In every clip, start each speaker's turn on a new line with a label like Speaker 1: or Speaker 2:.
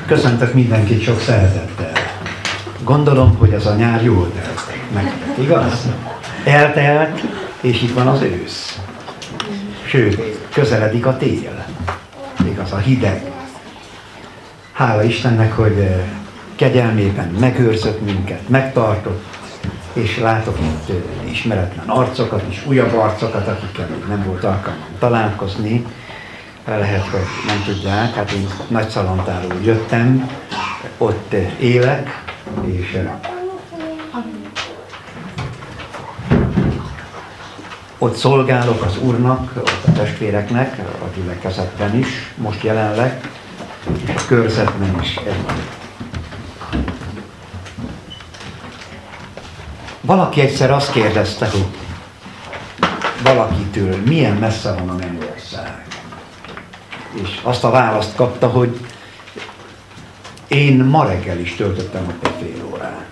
Speaker 1: Köszöntök mindenkit sok szeretettel. Gondolom, hogy ez a nyár jól telt meg, igaz? Eltelt, és itt van az ősz. Sőt, közeledik a tél. Igaz, a hideg. Hála Istennek, hogy kegyelmében megőrzött minket, megtartott, és látok itt ismeretlen arcokat és újabb arcokat, akikkel még nem volt alkalmam találkozni. Lehet, hogy nem tudják, hát én Nagyszalontáról jöttem, ott élek, és ott szolgálok az Úrnak, ott a testvéreknek, a gyülekezetben is, most jelenleg, és a körzetben is. Valaki egyszer azt kérdezte, hogy valakitől milyen messze van a mennyország. És azt a választ kapta, hogy én ma reggel is töltöttem ott egy fél órát.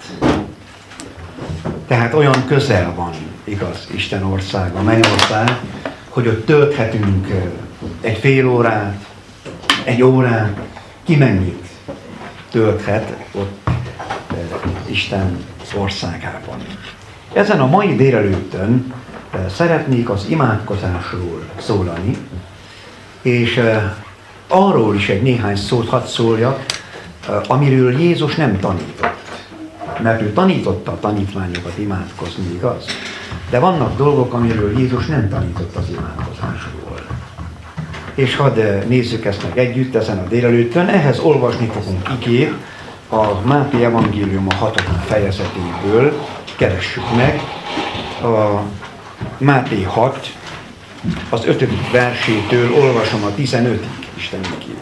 Speaker 1: Tehát olyan közel van, igaz, Isten ország, a mennyország, hogy ott tölthetünk egy fél órát, egy órát, ki mennyit tölthet ott Isten országában. Ezen a mai délelőttön szeretnék az imádkozásról szólani, és arról is egy néhány szót hadd szóljak, amiről Jézus nem tanított. Mert ő tanította a tanítványokat imádkozni, igaz? De vannak dolgok, amiről Jézus nem tanított az imádkozásról. És hadd nézzük ezt meg együtt ezen a délelőttön. Ehhez olvasni fogunk igét a Máté evangélium a 6. fejezetéből. Keressük meg. A Máté 6, az 5. versétől olvasom a 15-ig Isten igét.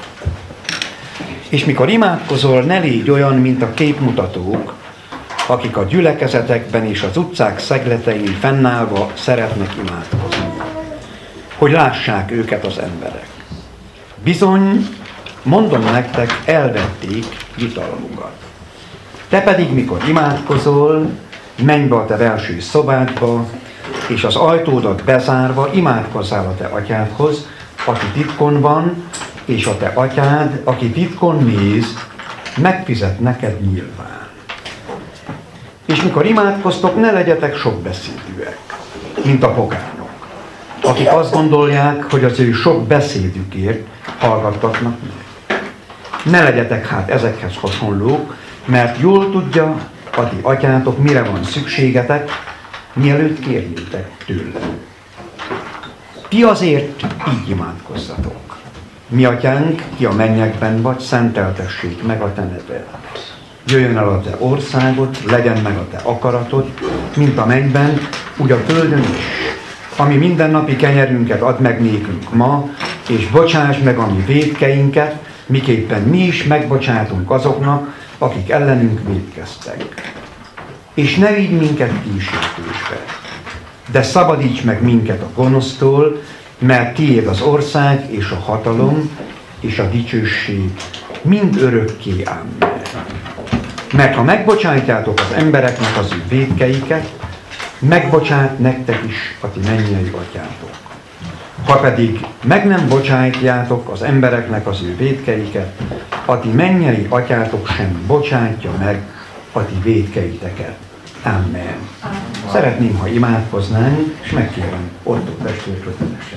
Speaker 1: És mikor imádkozol, ne légy olyan, mint a képmutatók, akik a gyülekezetekben és az utcák szegletein fennállva szeretnek imádkozni, hogy lássák őket az emberek. Bizony, mondom nektek, elvették jutalmukat. Te pedig, mikor imádkozol, menj be a te belső szobádba, és az ajtódat bezárva imádkozzál a te atyádhoz, aki titkon van, és a te atyád, aki titkon néz, megfizet neked nyilván. És mikor imádkoztok, ne legyetek sok beszédűek, mint a pogányok, akik azt gondolják, hogy az ő sok beszédükért hallgattatnak meg. Ne legyetek hát ezekhez hasonlók, mert jól tudja a ti atyátok, mire van szükségetek, mielőtt kérjétek tőle. Ti azért így imádkozzatok. Mi atyánk, ki a mennyekben vagy, szenteltessék meg a te neved. Jöjjön el a te országod, legyen meg a te akaratod, mint a mennyben, úgy a földön is. Ami mindennapi kenyerünket add meg nékünk ma, és bocsásd meg a mi vétkeinket, miképpen mi is megbocsátunk azoknak, akik ellenünk vétkeztek. És ne vigy minket kísértésbe, de szabadíts meg minket a gonosztól, mert tiéd az ország és a hatalom és a dicsőség mind örökké, amen. Mert ha megbocsátjátok az embereknek az ő vétkeiket, megbocsát nektek is a ti mennyei atyátok. Ha pedig meg nem bocsátjátok az embereknek az ő vétkeiket, a ti mennyei atyátok sem bocsátja meg a ti vétkeiteket. Amen. Szeretném, ha imádkoznánk, és megkérem Ottó testvért, hogy vezessen.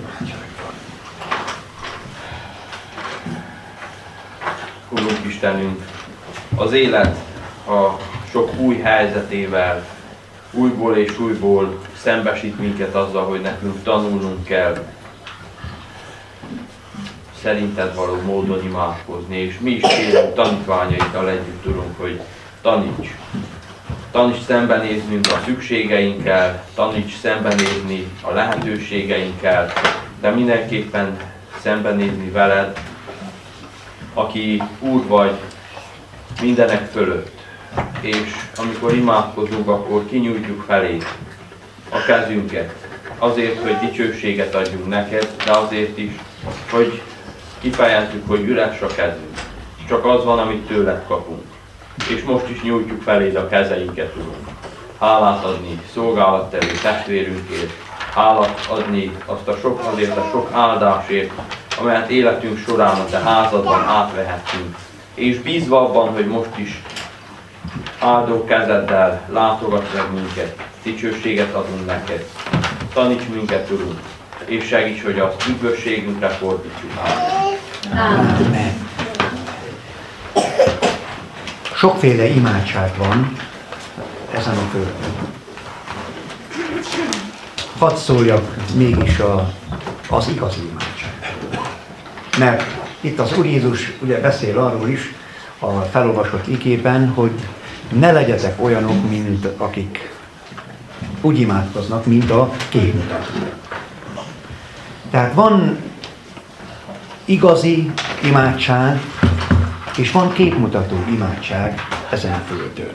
Speaker 2: Urunk Istenünk, az élet a sok új helyzetével újból és újból szembesít minket azzal, hogy nekünk tanulnunk kell szerinted való módon imádkozni, és mi is kérünk tanítványaittal együtt, Urunk, hogy taníts. Taníts szembenéznünk a szükségeinkkel, taníts szembenézni a lehetőségeinkkel, de mindenképpen szembenézni veled, aki Úr vagy mindenek fölött. És amikor imádkozunk, akkor kinyújtjuk felé a kezünket. Azért, hogy dicsőséget adjunk neked, de azért is, hogy kifejezzük, hogy üres a kezünk. Csak az van, amit tőled kapunk. És most is nyújtjuk feléd a kezeinket, Urunk. Hálát adni szolgálatterű testvérünkért, hálát adni azért a sok áldásért, amelyet életünk során a te házadban átvehettünk. És bízva abban, hogy most is áldó kezeddel látogatsz meg minket, dicsőséget adunk neked. Taníts minket, Urunk, és segíts, hogy azt üdvösségünkre fordítsuk.
Speaker 1: Amen. Sokféle imádság van ezen a földön. Hadd szóljak mégis az igazi imádság. Mert itt az Úr Jézus ugye beszél arról is a felolvasott igében, hogy ne legyetek olyanok, mint akik úgy imádkoznak, mint a képmutatók. Tehát van igazi imádság, és van képmutató imádság ezen a földön.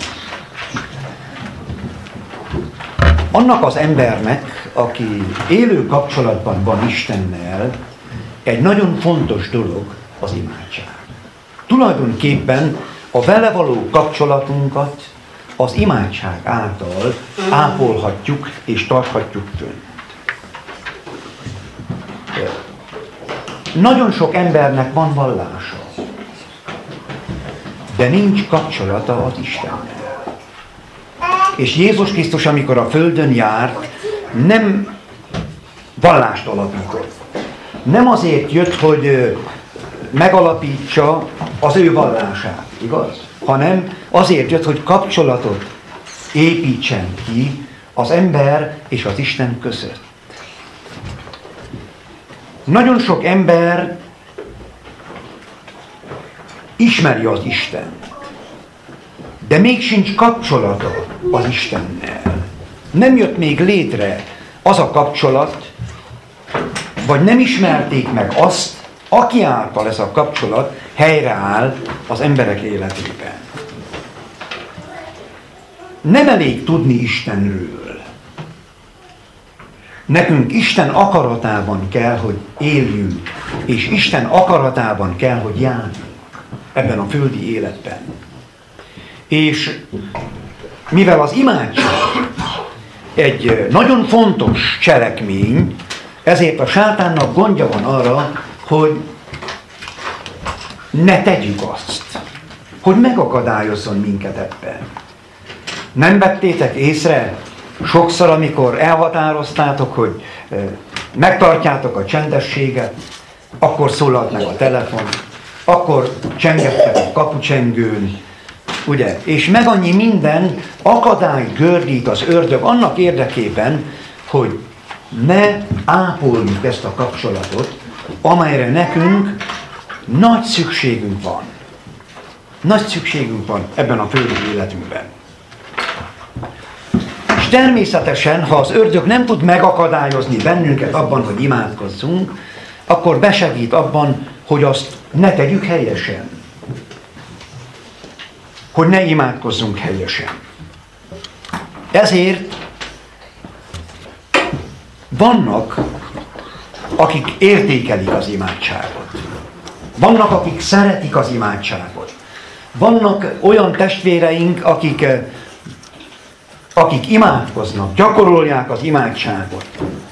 Speaker 1: Annak az embernek, aki élő kapcsolatban van Istennel, egy nagyon fontos dolog az imádság. Tulajdonképpen a vele való kapcsolatunkat az imádság által ápolhatjuk és tarthatjuk fönn. Nagyon sok embernek van vallása, de nincs kapcsolata az Istennel. És Jézus Krisztus, amikor a földön járt, nem vallást alapított. Nem azért jött, hogy megalapítsa az ő vallását, igaz? Hanem azért jött, hogy kapcsolatot építsen ki az ember és az Isten között. Nagyon sok ember ismeri az Istent, de még sincs kapcsolata az Istennel. Nem jött még létre az a kapcsolat, vagy nem ismerték meg azt, aki által ez a kapcsolat helyreáll az emberek életében. Nem elég tudni Istenről. Nekünk Isten akaratában kell, hogy éljünk, és Isten akaratában kell, hogy járjunk ebben a földi életben. És mivel az imádság egy nagyon fontos cselekmény, ezért a sátánnak gondja van arra, hogy ne tegyük azt, hogy megakadályozzon minket ebben. Nem vettétek észre sokszor, amikor elhatároztátok, hogy megtartjátok a csendességet, akkor szólalt meg a telefon, akkor csengettek a kapucsengőn, ugye? És meg annyi minden akadály gördít az ördög annak érdekében, hogy ne ápoljuk ezt a kapcsolatot, amelyre nekünk nagy szükségünk van. Nagy szükségünk van ebben a földi életünkben. És természetesen, ha az ördög nem tud megakadályozni bennünket abban, hogy imádkozzunk, akkor besegít abban, hogy azt ne tegyük helyesen. Hogy ne imádkozzunk helyesen. Ezért vannak, akik értékelik az imádságot. Vannak, akik szeretik az imádságot. Vannak olyan testvéreink, akik imádkoznak, gyakorolják az imádságot.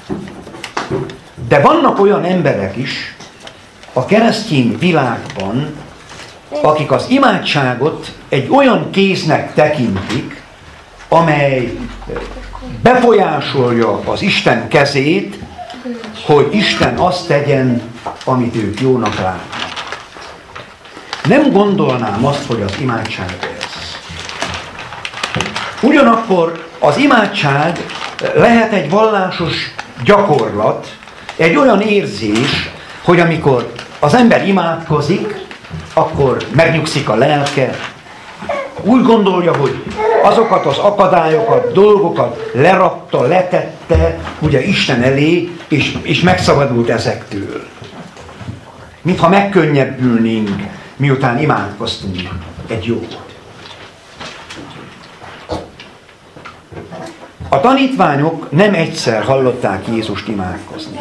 Speaker 1: De vannak olyan emberek is a keresztény világban, akik az imádságot egy olyan kéznek tekintik, amely befolyásolja az Isten kezét, hogy Isten azt tegyen, amit ők jónak látnak. Nem gondolnám azt, hogy az imádság ez. Ugyanakkor az imádság lehet egy vallásos gyakorlat, egy olyan érzés, hogy amikor az ember imádkozik, akkor megnyugszik a lelke, úgy gondolja, hogy azokat az akadályokat, dolgokat lerakta, letette, ugye Isten elé, és megszabadult ezektől. Mintha megkönnyebbülnénk, miután imádkoztunk egy jót. A tanítványok nem egyszer hallották Jézust imádkozni.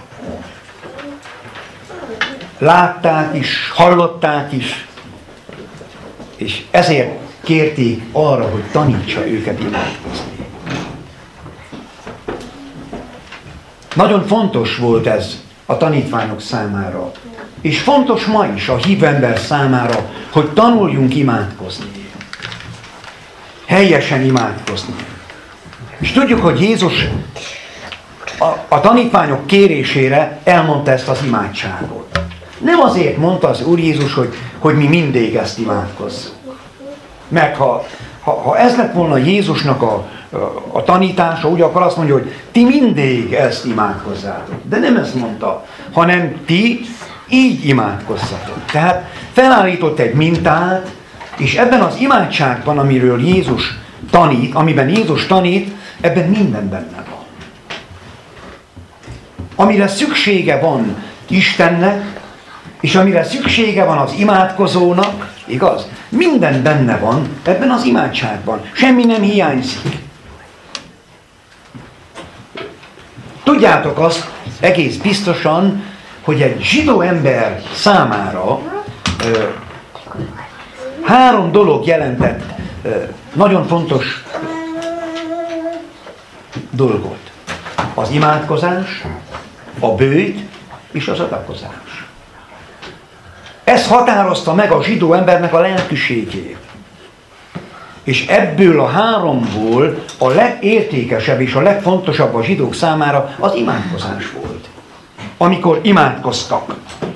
Speaker 1: Látták is, hallották is, és ezért kérték arra, hogy tanítsa őket imádkozni. Nagyon fontos volt ez a tanítványok számára. És fontos ma is a hívő ember számára, hogy tanuljunk imádkozni. Helyesen imádkozni. És tudjuk, hogy Jézus a tanítványok kérésére elmondta ezt az imádságot. Nem azért mondta az Úr Jézus, hogy mi mindig ezt imádkozzuk. Mert ha ez lett volna Jézusnak a tanítása, ugye akkor azt mondja, hogy ti mindig ezt imádkozzátok. De nem ezt mondta, hanem ti így imádkozzatok. Tehát felállított egy mintát, és ebben az imádságban, amiről Jézus tanít, amiben Jézus tanít, ebben minden benne van. Amire szüksége van Istennek, és amire szüksége van az imádkozónak, igaz? Minden benne van ebben az imádságban. Semmi nem hiányzik. Tudjátok azt egész biztosan, hogy egy zsidó ember számára 3 dolog jelentett nagyon fontos dolgot. Az imádkozás, a bőjt és az adakozás. Ez határozta meg a zsidó embernek a lelkiségét. És ebből a 3-ból a legértékesebb és a legfontosabb a zsidók számára az imádkozás volt. Amikor imádkoztak.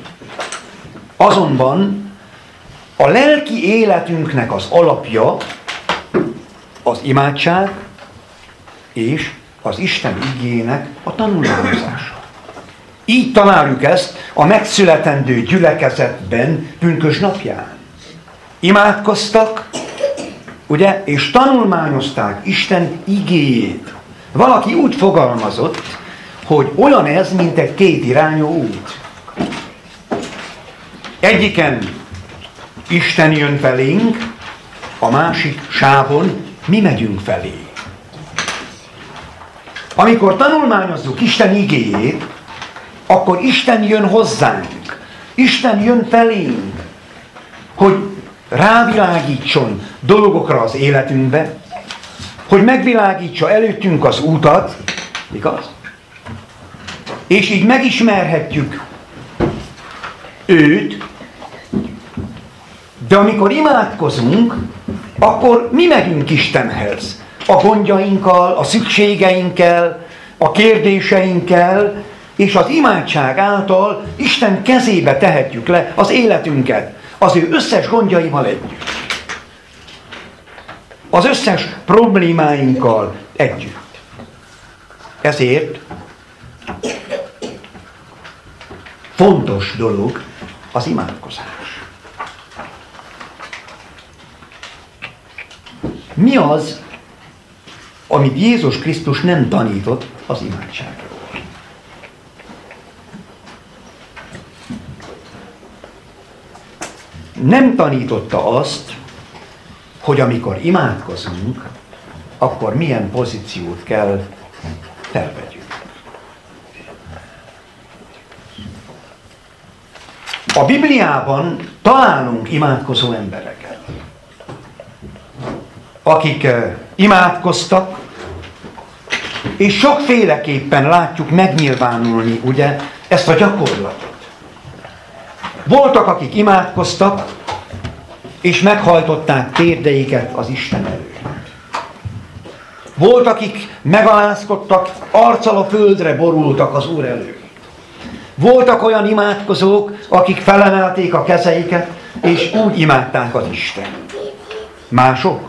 Speaker 1: Azonban a lelki életünknek az alapja az imádság és az Isten igének a tanulmányozása. Így találjuk ezt a megszületendő gyülekezetben pünkösd napján. Imádkoztak, ugye, és tanulmányozták Isten igéjét. Valaki úgy fogalmazott, hogy olyan ez, mint egy 2 irányú út. Egyiken Isten jön felénk, a másik sávon mi megyünk felé. Amikor tanulmányozzuk Isten igéjét, akkor Isten jön hozzánk. Isten jön felénk, hogy rávilágítson dolgokra az életünkbe, hogy megvilágítsa előttünk az útat, igaz? És így megismerhetjük őt, de amikor imádkozunk, akkor mi megyünk Istenhez. A gondjainkkal, a szükségeinkkel, a kérdéseinkkel, és az imádság által Isten kezébe tehetjük le az életünket, az ő összes gondjaival együtt. Az összes problémáinkkal együtt. Ezért fontos dolog az imádkozás. Mi az, amit Jézus Krisztus nem tanított az imádságról? Nem tanította azt, hogy amikor imádkozunk, akkor milyen pozíciót kell felvegyünk. A Bibliában találunk imádkozó embereket, akik imádkoztak, és sokféleképpen látjuk megnyilvánulni, ugye, ezt a gyakorlatot. Voltak, akik imádkoztak, és meghajtották térdeiket az Isten előtt. Volt, akik megalázkodtak, arccal a földre borultak az Úr előtt. Voltak olyan imádkozók, akik felemelték a kezeiket, és úgy imádták az Istent. Mások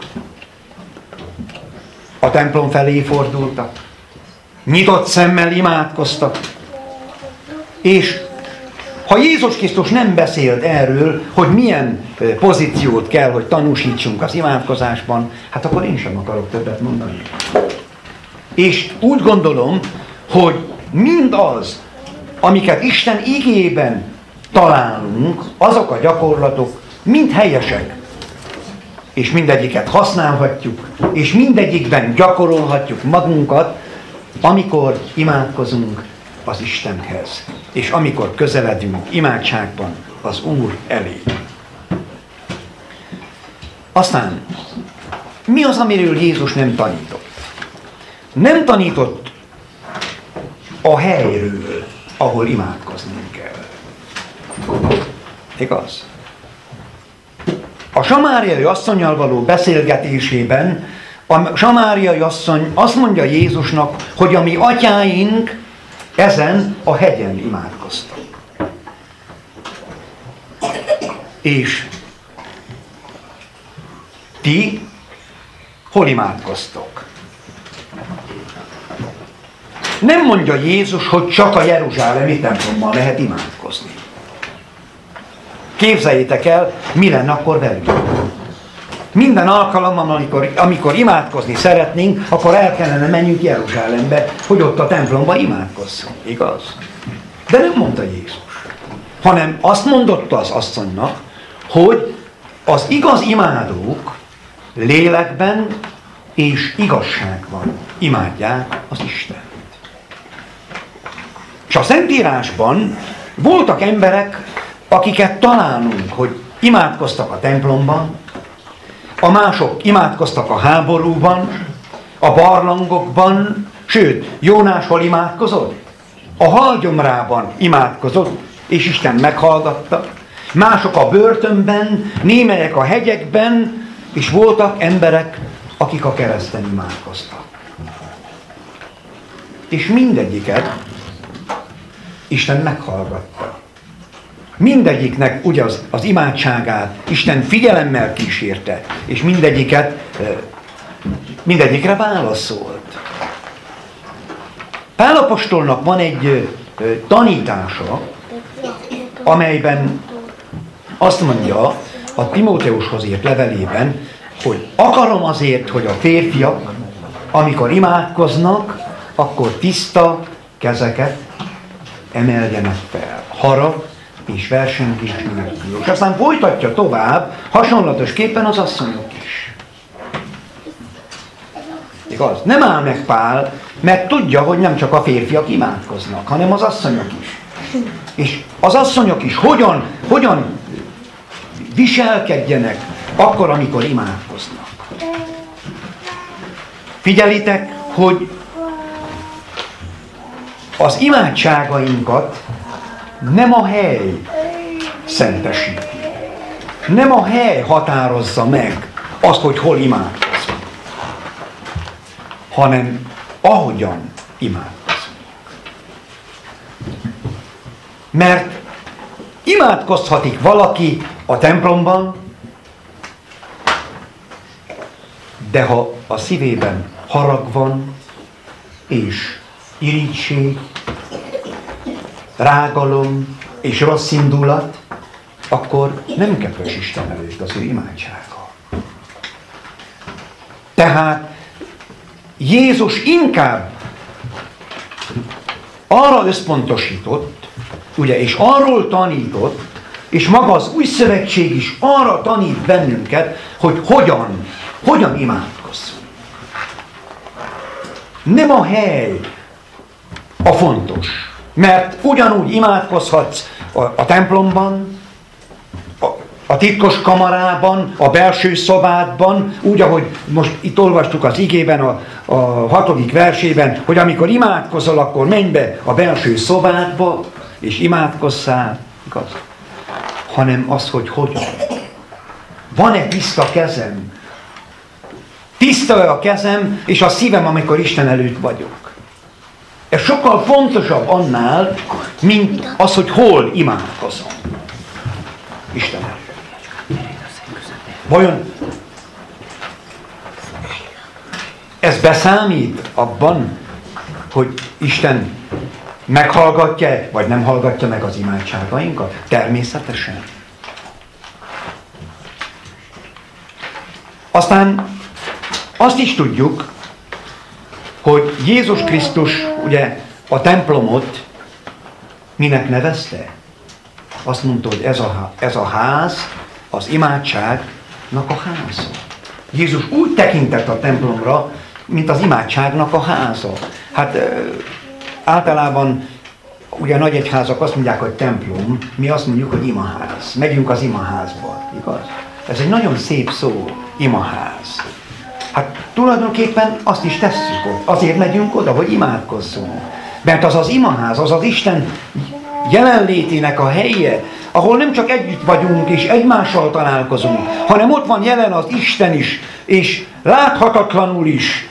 Speaker 1: a templom felé fordultak, nyitott szemmel imádkoztak, és ha Jézus Krisztus nem beszélt erről, hogy milyen pozíciót kell, hogy tanúsítsunk az imádkozásban, hát akkor én sem akarok többet mondani. És úgy gondolom, hogy mindaz, amiket Isten igében találunk, azok a gyakorlatok mind helyesek. És mindegyiket használhatjuk, és mindegyikben gyakorolhatjuk magunkat, amikor imádkozunk az Istenhez, és amikor közeledünk imádságban az Úr elé. Aztán, mi az, amiről Jézus nem tanított? Nem tanított a helyről. ahol imádkoznunk kell. Igaz? A samáriai asszonnyal való beszélgetésében a samáriai asszony azt mondja Jézusnak, hogy a mi atyáink ezen a hegyen imádkoztak. És ti hol imádkoztok? Nem mondja Jézus, hogy csak a jeruzsálemi templomban lehet imádkozni. Képzeljétek el, mi lenne akkor velünk. Minden alkalommal, amikor imádkozni szeretnénk, akkor el kellene menjünk Jeruzsálembe, hogy ott a templomba imádkozzunk. Igaz? De nem mondta Jézus. Hanem azt mondotta az asszonynak, hogy az igaz imádók lélekben és igazságban imádják az Istent. És a Szentírásban voltak emberek, akiket találunk, hogy imádkoztak a templomban, a mások imádkoztak a háborúban, a barlangokban, sőt, Jónás hol imádkozott? A halgyomrában imádkozott, és Isten meghallgatta. Mások a börtönben, némelyek a hegyekben, és voltak emberek, akik a kereszten imádkoztak. És mindegyiket Isten meghallgatta. Mindegyiknek ugye az imádságát Isten figyelemmel kísérte, és mindegyikre válaszolt. Pál apostolnak van egy tanítása, amelyben azt mondja a Timóteushoz írt levelében, hogy akarom azért, hogy a férfiak, amikor imádkoznak, akkor tiszta kezeket emeljenek fel. Harag és versengés nélkül. És aztán folytatja tovább, hasonlatosképpen az asszonyok is. Igaz? Nem áll meg Pál, mert tudja, hogy nem csak a férfiak imádkoznak, hanem az asszonyok is. És az asszonyok is hogyan viselkedjenek akkor, amikor imádkoznak. Figyelitek, hogy az imádságainkat nem a hely szentesíti. Nem a hely határozza meg azt, hogy hol imádkozunk, hanem ahogyan imádkozunk. Mert imádkozhatik valaki a templomban, de ha a szívében harag van, és irigység, rágalom és rossz indulat, akkor nem köpös Isten előtt az ő imádsága. Tehát Jézus inkább arra összpontosított, ugye, és arról tanított, és maga az új szövetség is arra tanít bennünket, hogy hogyan imádkozzunk. Nem a hely a fontos, mert ugyanúgy imádkozhatsz a templomban, a titkos kamarában, a belső szobádban, úgy, ahogy most itt olvastuk az igében, a 6. versében, hogy amikor imádkozol, akkor menj be a belső szobádba, és imádkozzál, igaz? Hanem az, hogy hogyan. Van-e tiszta kezem? Tiszta a kezem és a szívem, amikor Isten előtt vagyok. Ez sokkal fontosabb annál, mint az, hogy hol imádkozom. Isten előtt. Vajon ez beszámít abban, hogy Isten meghallgatja, vagy nem hallgatja meg az imádságainkat? Természetesen. Aztán azt is tudjuk, hogy Jézus Krisztus ugye a templomot minek nevezte? Azt mondta, hogy ez a ház az imádságnak a háza. Jézus úgy tekintett a templomra, mint az imádságnak a háza. Hát általában ugye nagy egyházak azt mondják, hogy templom, mi azt mondjuk, hogy imaház. Megyünk az imaházba, igaz? Ez egy nagyon szép szó, imaház. Hát tulajdonképpen azt is tesszük ott. Azért megyünk oda, hogy imádkozzunk. Mert az az imaház, az az Isten jelenlétének a helye, ahol nem csak együtt vagyunk és egymással találkozunk, hanem ott van jelen az Isten is, és láthatatlanul is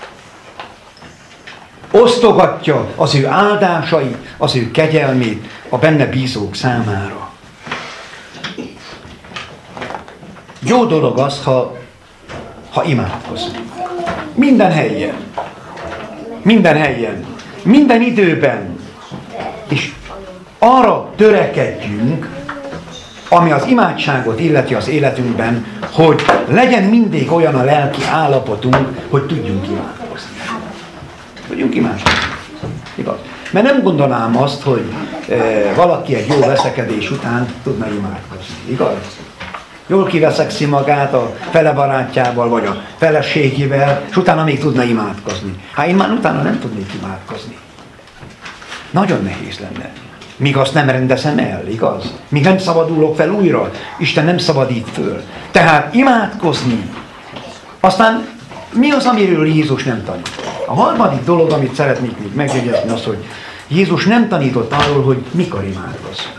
Speaker 1: osztogatja az ő áldásait, az ő kegyelmét a benne bízók számára. Jó dolog az, ha imádkozunk. Minden helyen. Minden helyen. Minden időben. És arra törekedjünk, ami az imádságot illeti az életünkben, hogy legyen mindig olyan a lelki állapotunk, hogy tudjunk imádkozni. Tudjunk imádkozni. Igaz? Mert nem gondolnám azt, hogy valaki egy jó veszekedés után tudna imádkozni. Igaz? Jól kiveszekszi magát a fele barátjával, vagy a feleségével, és utána még tudna imádkozni. Hát én már utána nem tudnék imádkozni. Nagyon nehéz lenne. Míg azt nem rendezem el, igaz? Míg nem szabadulok fel újra, Isten nem szabadít föl. Tehát imádkozni. Aztán mi az, amiről Jézus nem tanít? A harmadik dolog, amit szeretnék még megjegyezni, az, hogy Jézus nem tanított arról, hogy mikor imádkozzunk.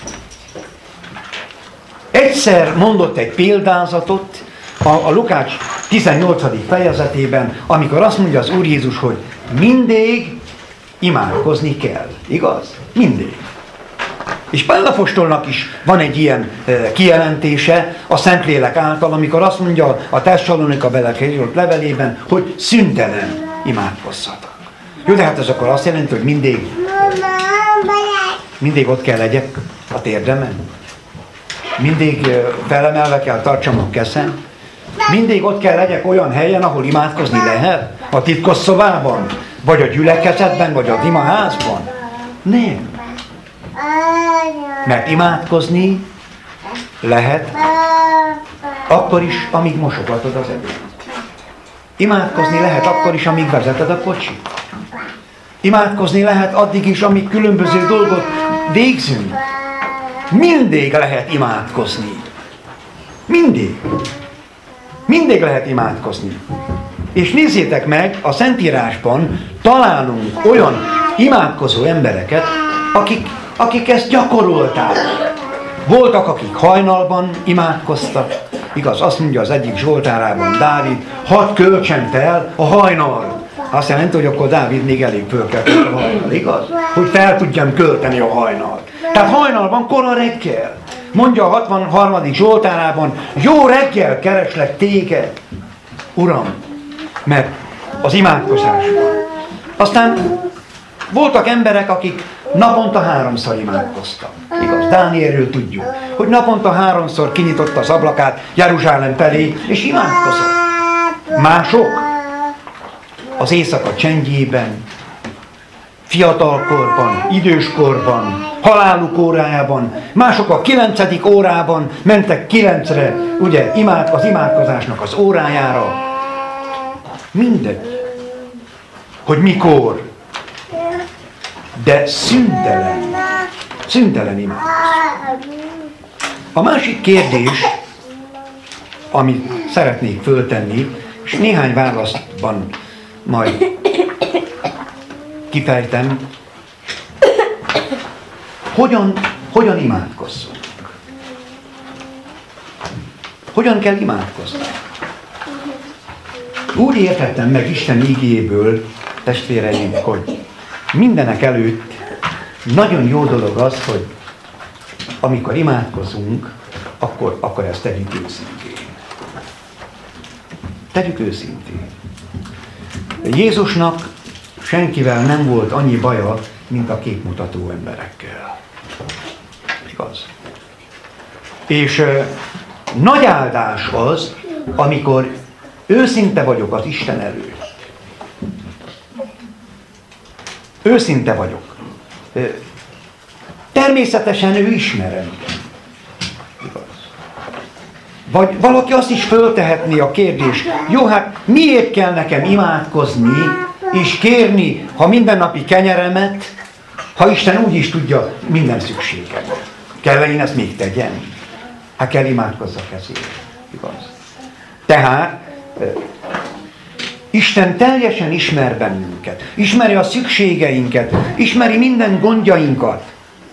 Speaker 1: Egyszer mondott egy példázatot a Lukács 18. fejezetében, amikor azt mondja az Úr Jézus, hogy mindig imádkozni kell. Igaz? Mindig. És Pál apostolnak is van egy ilyen kijelentése a Szentlélek által, amikor azt mondja a Tesszalonika belekerült levelében, hogy szüntelen imádkozzatok. Jó, de hát ez akkor azt jelenti, hogy mindig ott kell legyek a térdemen. Mindig felemelve kell tartsam a kezem. Mindig ott kell legyek olyan helyen, ahol imádkozni lehet. A titkos szobában, vagy a gyülekezetben, vagy a imaházban. Nem. Mert imádkozni lehet akkor is, amíg mosogatod az ebédet. Imádkozni lehet akkor is, amíg vezeted a kocsit. Imádkozni lehet addig is, amíg különböző dolgot végzünk. Mindig lehet imádkozni. Mindig. Mindig lehet imádkozni. És nézzétek meg, a Szentírásban találunk olyan imádkozó embereket, akik ezt gyakorolták. Voltak, akik hajnalban imádkoztak. Igaz, azt mondja az egyik Zsoltárában Dávid, hadd költsem el a hajnal. Azt jelenti, hogy akkor Dávid még elég fölkelt a hajnal, igaz? Hogy fel tudjam költeni a hajnalt. Tehát hajnalban kora reggel. Mondja a 63. Zsoltárában, jó reggel kereslek téged, Uram, mert az imádkozásban. Aztán voltak emberek, akik naponta 3-szor imádkoztak. Igaz, Dánielről tudjuk, hogy naponta 3-szor kinyitotta az ablakát Jeruzsálem felé, és imádkozott. Mások az éjszaka csendjében, fiatalkorban, időskorban, haláluk órájában, mások a 9. órában mentek 9-re, ugye, az imádkozásnak az órájára. Mindegy, hogy mikor, de szüntelen imádkozni. A másik kérdés, amit szeretnék föltenni, és néhány választban majd kifejtem, hogyan imádkozzunk? Hogyan kell imádkozni? Úgy értettem meg Isten ígéből, testvéreim, hogy mindenek előtt nagyon jó dolog az, hogy amikor imádkozunk, akkor ezt tegyük őszintén. Tegyük őszintén. Jézusnak senkivel nem volt annyi baja, mint a képmutató emberekkel. Igaz? És nagy áldás az, amikor őszinte vagyok az Isten előtt. Őszinte vagyok. Természetesen ő ismer engem. Igaz? Vagy valaki azt is föltehetné a kérdést, jó, hát miért kell nekem imádkozni és kérni a mindennapi kenyeremet, ha Isten úgy is tudja minden szükségemet. Kell-e én ezt még tegyem? Hát kell imádkozzak ezért. Igaz? Tehát Isten teljesen ismer bennünket, ismeri a szükségeinket, ismeri minden gondjainkat.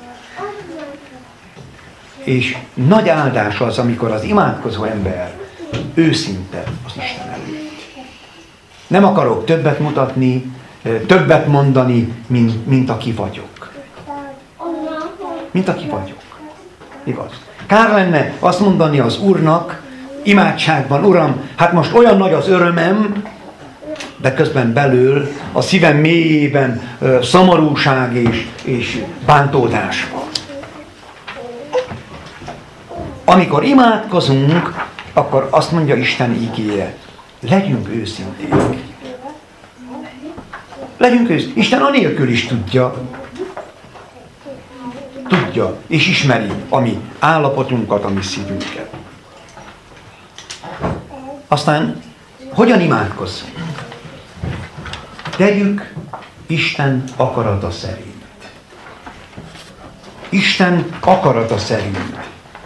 Speaker 1: És nagy áldás az, amikor az imádkozó ember őszinte az Isten előtt. Nem akarok többet mutatni, többet mondani, mint aki vagyok. Mint aki vagyok. Igaz. Kár lenne azt mondani az Úrnak, imádságban, Uram, hát most olyan nagy az örömem, de közben belül a szívem mélyében szomorúság és bántódás van. Amikor imádkozunk, akkor azt mondja Isten ígéje, legyünk őszinték. Legyünk őszinték. Isten anélkül is tudja és ismeri a mi állapotunkat, a mi szívünket. Aztán hogyan imádkozzunk? Tegyük Isten akarata szerint. Isten akarata szerint.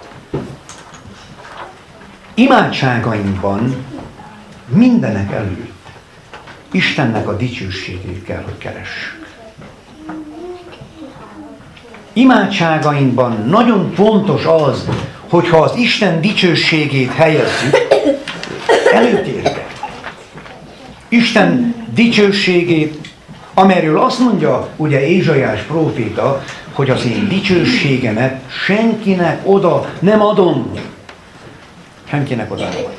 Speaker 1: Imádságainkban mindenek előtt Istennek a dicsőségét kell, hogy keressük. Imádságainkban nagyon fontos az, hogyha az Isten dicsőségét helyezzük előtérbe. Isten dicsőségét, amelyről azt mondja ugye Ézsaiás próféta, hogy az én dicsőségemet senkinek oda nem adom. Senkinek oda nem adom.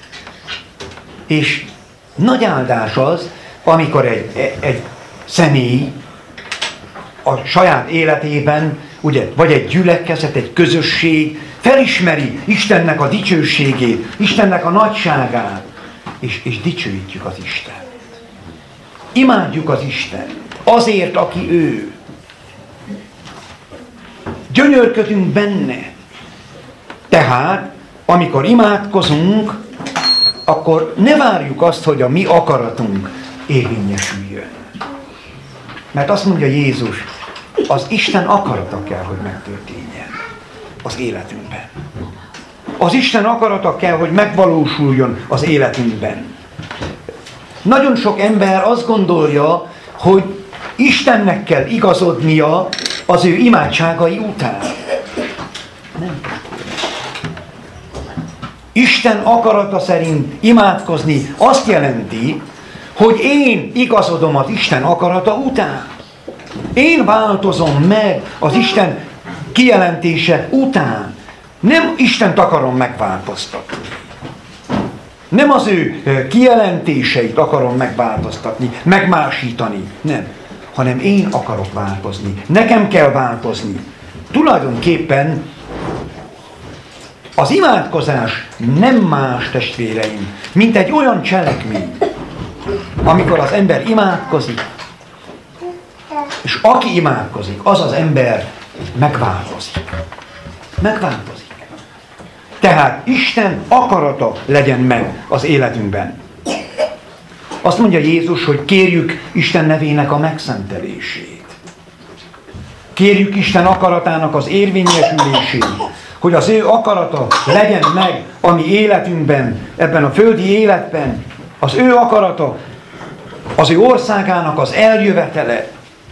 Speaker 1: És nagy áldás az, amikor egy személy a saját életében, ugye, vagy egy gyülekezet, egy közösség felismeri Istennek a dicsőségét, Istennek a nagyságát, és dicsőítjük az Istent. Imádjuk az Istent azért, aki ő. Gyönyörködünk benne. Tehát, amikor imádkozunk, akkor ne várjuk azt, hogy a mi akaratunk érvényesüljön. Mert azt mondja Jézus, az Isten akarata kell, hogy megtörténjen az életünkben. Az Isten akarata kell, hogy megvalósuljon az életünkben. Nagyon sok ember azt gondolja, hogy Istennek kell igazodnia az ő imádságai után. Nem. Isten akarata szerint imádkozni azt jelenti, hogy én igazodom az Isten akarata után. Én változom meg az Isten kijelentése után. Nem Istent akarom megváltoztatni. Nem az ő kijelentéseit akarom megváltoztatni, megmásítani. Nem. Hanem én akarok változni. Nekem kell változni. Tulajdonképpen az imádkozás nem más, testvéreim, mint egy olyan cselekmény, amikor az ember imádkozik, és aki imádkozik, az az ember megváltozik. Megváltozik. Tehát Isten akarata legyen meg az életünkben. Azt mondja Jézus, hogy kérjük Isten nevének a megszentelését. Kérjük Isten akaratának az érvényesülését, hogy az ő akarata legyen meg a mi életünkben, ebben a földi életben. Az ő akarata, az ő országának az eljövetele.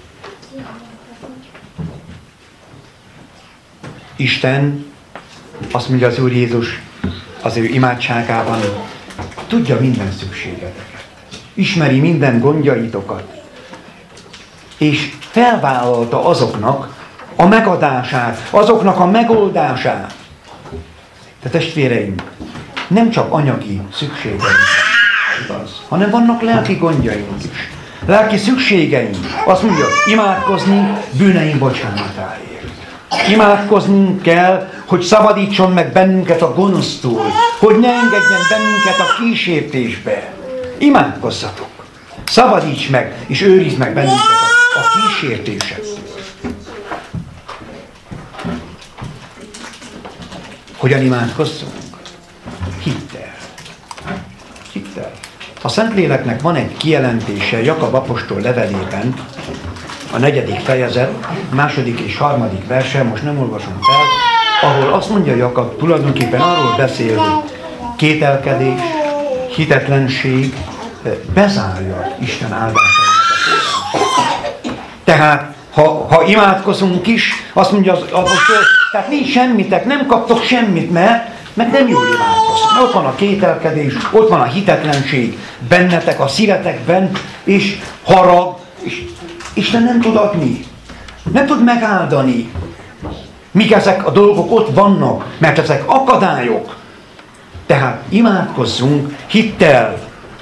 Speaker 1: Isten, azt mondja az Úr Jézus az ő imádságában, tudja minden szükségeteket. Ismeri minden gondjaitokat. És felvállalta azoknak a megadását, azoknak a megoldását. De testvéreim, nem csak anyagi szükségeink, igaz, hanem vannak lelki gondjaink is. Lelki szükségeink. Azt mondja, imádkozni bűneink bocsánatáért. Imádkoznunk kell, hogy szabadítson meg bennünket a gonosztól, hogy ne engedjen bennünket a kísértésbe. Imádkozzatok. Szabadíts meg, és őrizd meg bennünket a kísértésektől. Hogyan imádkozzunk? Hittel. Hittel. A Szentléleknek van egy kijelentése Jakab apostol levelében, a 4. fejezet, 2. és 3. verse, most nem olvasom fel, ahol azt mondja Jakab, tulajdonképpen arról beszél, hogy kételkedés, hitetlenség, bezárja Isten áldásainak a forrását. Tehát, ha imádkozunk is, azt mondja az apostol, tehát nincs semmitek, nem kaptok semmit, mert nem jól imádkoztok. Ott van a kételkedés, ott van a hitetlenség bennetek, a szívetekben, és harag, és Isten nem tud adni, nem tud megáldani. Míg ezek a dolgok ott vannak, mert ezek akadályok. Tehát imádkozzunk hittel,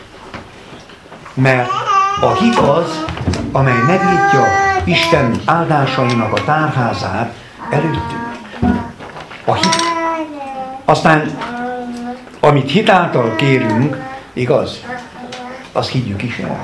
Speaker 1: mert a hit az, amely megnyitja Isten áldásainak a tárházát előttünk. A hit. Aztán, amit hit által kérünk, igaz, azt higgyük is el.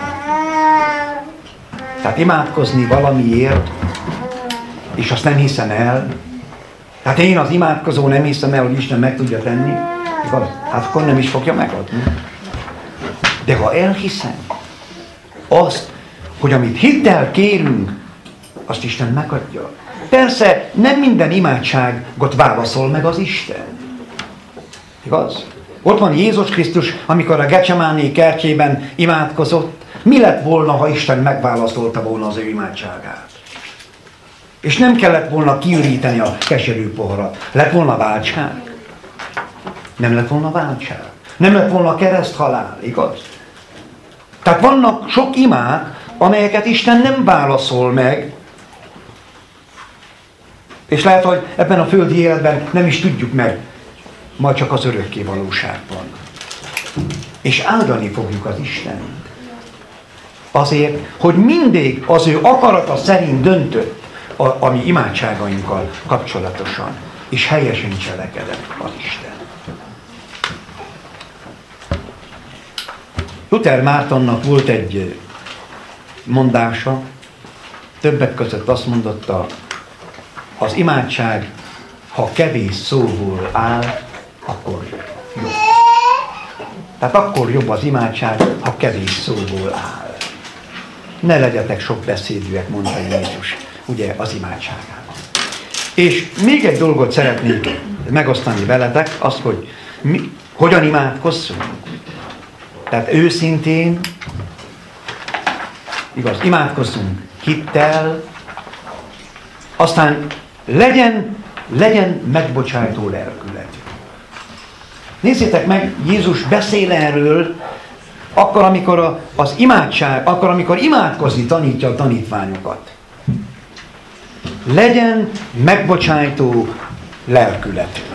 Speaker 1: Tehát imádkozni valamiért, és azt nem hiszem el. Hát én az imádkozó nem hiszem el, hogy Isten meg tudja tenni. Igaz? Hát akkor nem is fogja megadni. De ha elhiszem azt, hogy amit hittel kérünk, azt Isten megadja. Persze nem minden imádságot válaszol meg az Isten. Igaz? Ott van Jézus Krisztus, amikor a Gecsemáné kertjében imádkozott. Mi lett volna, ha Isten megválaszolta volna az ő imádságát? És nem kellett volna kiüríteni a keserű poharat. Lett volna váltság? Nem lett volna váltság. Nem lett volna kereszthalál, igaz? Tehát vannak sok imák, amelyeket Isten nem válaszol meg, és lehet, hogy ebben a földi életben nem is tudjuk meg, majd csak az örökké valóságban. És áldani fogjuk az Istent. Azért, hogy mindig az ő akarata szerint döntött a mi imádságainkkal kapcsolatosan, és helyesen cselekedett az Isten. Luther Mártonnak volt egy mondása, többek között azt mondotta, az imádság, ha kevés szóból áll, akkor jobb. Tehát akkor jobb az imádság, ha kevés szóból áll. Ne legyetek sok beszédűek, mondta Jézus, ugye, az imádságában. És még egy dolgot szeretnék megosztani veletek, azt, hogy hogyan imádkozzunk. Tehát őszintén, igaz, imádkozzunk hittel, aztán legyen megbocsájtó lelkület. Nézzétek meg, Jézus beszél erről, akkor, amikor imádkozni tanítja a tanítványokat. Legyen megbocsájtó lelkület.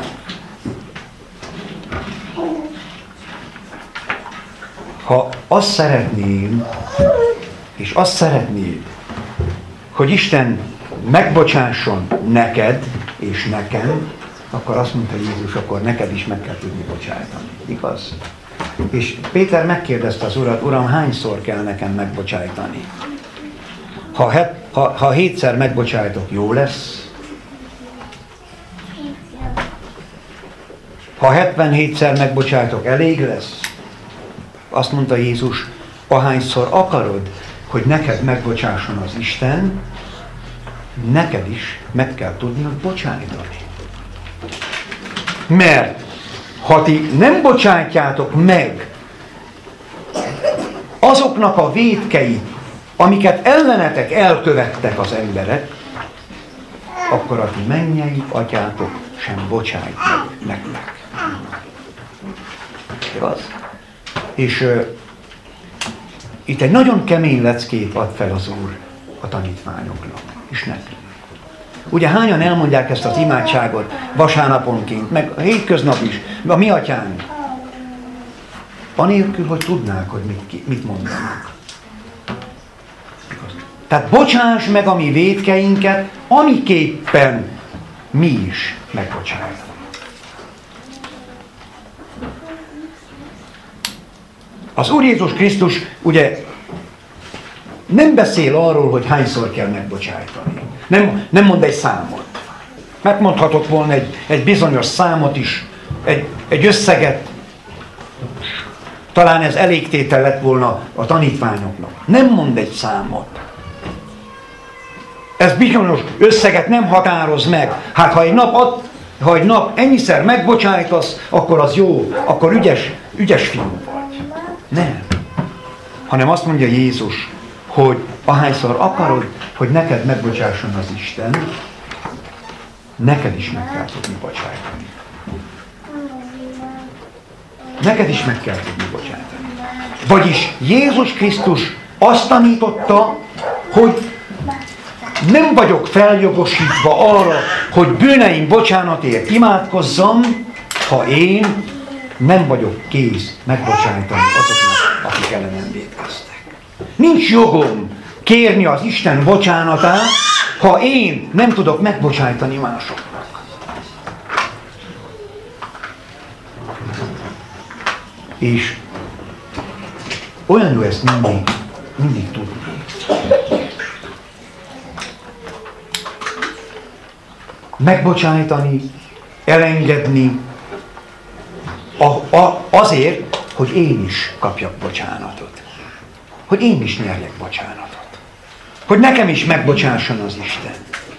Speaker 1: Ha azt szeretném, és azt szeretnéd, hogy Isten megbocsásson neked és nekem, akkor azt mondta Jézus, akkor neked is meg kell tudni bocsájtani. Igaz? És Péter megkérdezte az Urat, Uram, hányszor kell nekem megbocsájtani? Ha 7-szer megbocsájtok, jó lesz? Ha 77-szer megbocsájtok, elég lesz? Azt mondta Jézus, ahányszor akarod, hogy neked megbocsásson az Isten, neked is meg kell tudnod bocsájtani. Mert ha ti nem bocsátjátok meg azoknak a vétkeit, amiket ellenetek elkövettek az emberek, akkor a ti mennyei atyátok sem bocsájt meg nektek. Igaz? És itt egy nagyon kemény leckét ad fel az Úr a tanítványoknak, és nekünk. Ugye hányan elmondják ezt az imádságot vasárnaponként, meg a hétköznap is, a mi atyánk. Anélkül, hogy tudnák, hogy mit mondanak. Tehát bocsáss meg a mi vétkeinket, amiképpen mi is megbocsájtunk. Az Úr Jézus Krisztus ugye nem beszél arról, hogy hányszor kell megbocsájtani. Nem mond egy számot. Megmondhatott volna egy bizonyos számot is, egy összeget. Talán ez elégtétel lett volna a tanítványoknak. Nem mond egy számot. Ez bizonyos összeget nem határoz meg. Hát ha egy nap ennyiszer megbocsájtasz, akkor az jó, akkor ügyes fiú vagy. Nem. hanem azt mondja Jézus, hogy ahányszor akarod, hogy neked megbocsásson az Isten, neked is meg kell tudni bocsájtani. Neked is meg kell tudni bocsájtani. Vagyis Jézus Krisztus azt tanította, hogy nem vagyok feljogosítva arra, hogy bűneim bocsánatért imádkozzam, ha én nem vagyok kész megbocsájtani azoknak, akik ellenem vétkeztek. Nincs jogom kérni az Isten bocsánatát, ha én nem tudok megbocsájtani másoknak. És olyan jó ezt mindig tudni. Megbocsájtani, elengedni, azért, hogy én is kapjak bocsánatot. Hogy én is nyerjek bocsánatot. Hogy nekem is megbocsásson az Isten.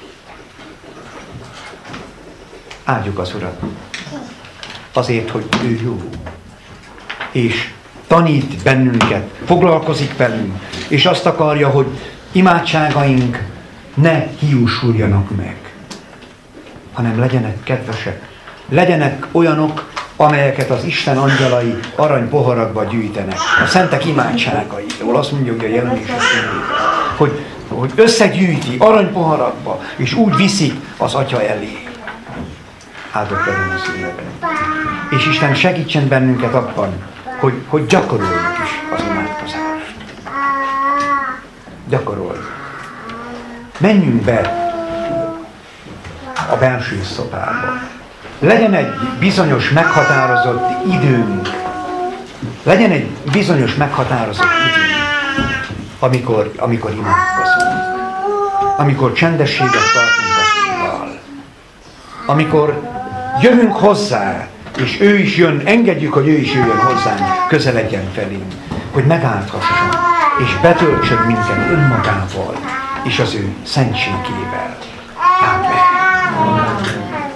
Speaker 1: Áldjuk az Urat. Azért, hogy ő jó. És tanít bennünket, foglalkozik velünk, és azt akarja, hogy imádságaink ne hiúsuljanak meg, hanem legyenek kedvesek. Legyenek olyanok, amelyeket az Isten angyalai aranypoharakba gyűjtenek. A szentek imádságairól azt mondja, hogy a Jelenések könyvében, hogy összegyűjti aranypoharakba, és úgy viszik az Atya elé. Áldott legyen az életben. És Isten segítsen bennünket abban, hogy gyakoroljuk is az imádkozást. Gyakoroljuk. Menjünk be a belső szobába. Legyen egy bizonyos meghatározott időnk. Legyen egy bizonyos meghatározott időnk, amikor imádkozunk. Amikor csendességet tartunk az Úrral. Amikor jövünk hozzá, és ő is jön, engedjük, hogy ő is jöjjön hozzánk, közeledjen felénk, hogy megáldhasson, és betöltsön minket önmagával, és az ő szentségével. Amen.